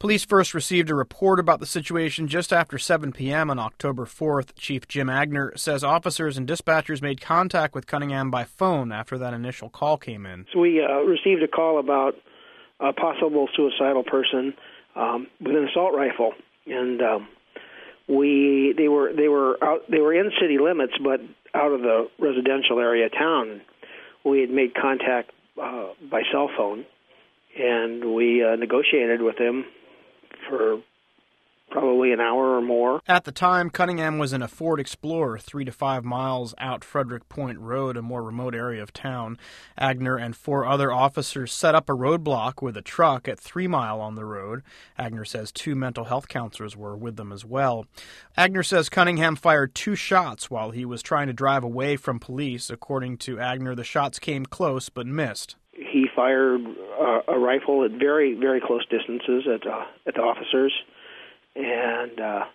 Police first received a report about the situation just after 7 p.m. on October 4th. Chief Jim Agner says officers and dispatchers made contact with Cunningham by phone after that initial call came in. So we received a call about a possible suicidal person with an assault rifle, and they were in city limits, but out of the residential area of town. We had made contact by cell phone, and we negotiated with them for probably an hour or more. At the time, Cunningham was in a Ford Explorer 3 to 5 miles out Frederick Point Road, a more remote area of town. Agner and 4 other officers set up a roadblock with a truck at 3 Mile on the road. Agner says 2 mental health counselors were with them as well. Agner says Cunningham fired 2 shots while he was trying to drive away from police. According to Agner, the shots came close but missed. He fired a rifle at very, very close distances at the officers, and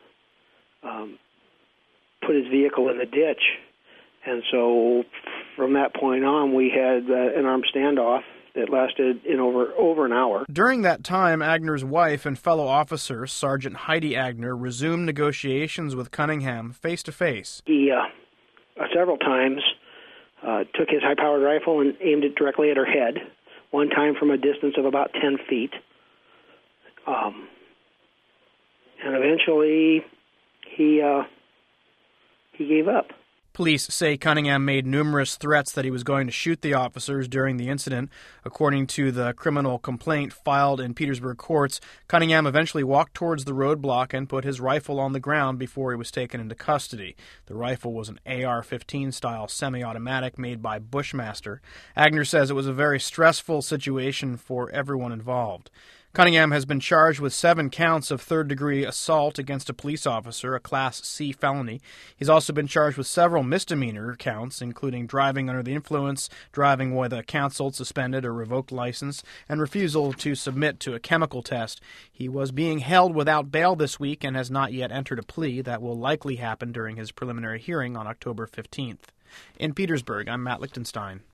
put his vehicle in the ditch. And so from that point on, we had an armed standoff that lasted in over an hour. During that time, Agner's wife and fellow officer, Sergeant Heidi Agner, resumed negotiations with Cunningham face-to-face. He, several times, took his high-powered rifle and aimed it directly at her head, one time from a distance of about 10 feet. And eventually, he gave up. Police say Cunningham made numerous threats that he was going to shoot the officers during the incident. According to the criminal complaint filed in Petersburg courts, Cunningham eventually walked towards the roadblock and put his rifle on the ground before he was taken into custody. The rifle was an AR-15 style semi-automatic made by Bushmaster. Agner says it was a very stressful situation for everyone involved. Cunningham has been charged with 7 counts of third-degree assault against a police officer, a Class C felony. He's also been charged with several misdemeanor counts, including driving under the influence, driving with a canceled, suspended, or revoked license, and refusal to submit to a chemical test. He was being held without bail this week and has not yet entered a plea that will likely happen during his preliminary hearing on October 15th. In Petersburg, I'm Matt Lichtenstein.